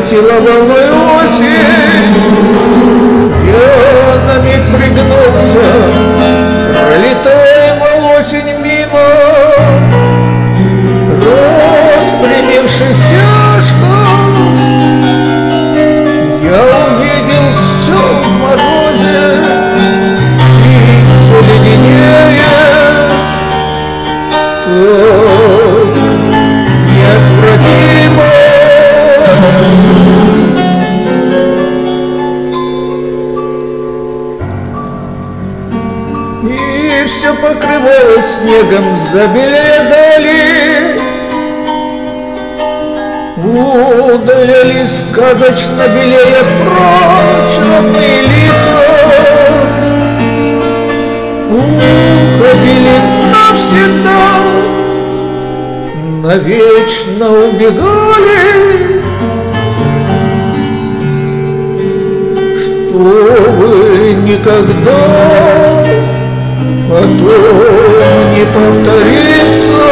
накатила волной осень. Я на миг пригнулся, пролетая молочень мимо, распрямившись тяжко, я увидел все в морозе, и все леденеет, так неотвратимо. И все покрывалось снегом, забелея дали, удалялись сказочно белея прочь родные лица, уходили навсегда, навечно убегали, чтобы никогда потом не повторится.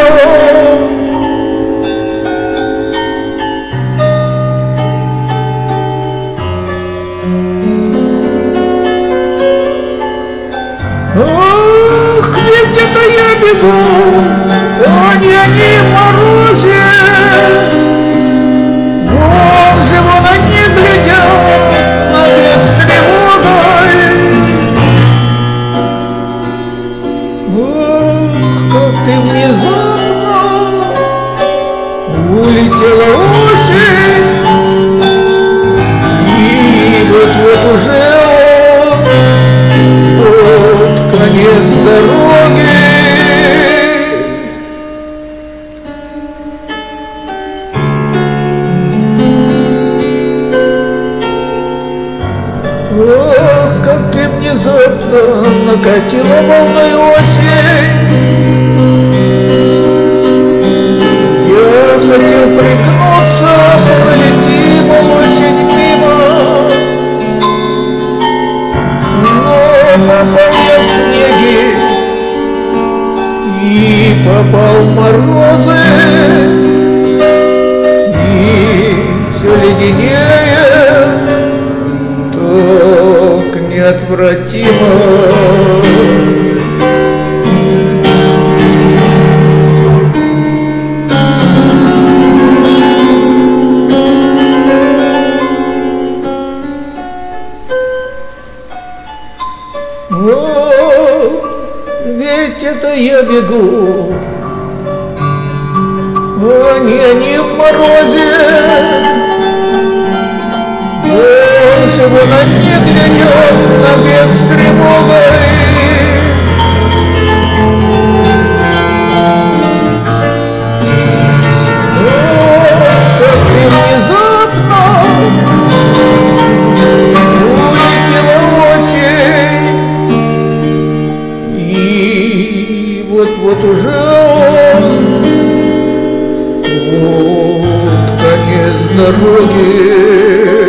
Ах, ведь это я бегу, а не они в морозе. Вон же вон они глядят на бег с тревогой. Ах, как ты внезапно улетела осень, и вот-вот уже конец дороги. Ох, как ты внезапно накатила волной осень. Я хотел пригнуться, пролети молочень мимо, но попал я в снеги и попал в морозы, и все леденеет, так неотвратимо. О, ведь это я бегу, а не они в морозе. Он же вон они глядят на бег с тревогой. Ох, как ты внезапно улетела осень, и вот-вот уже вот конец дороги.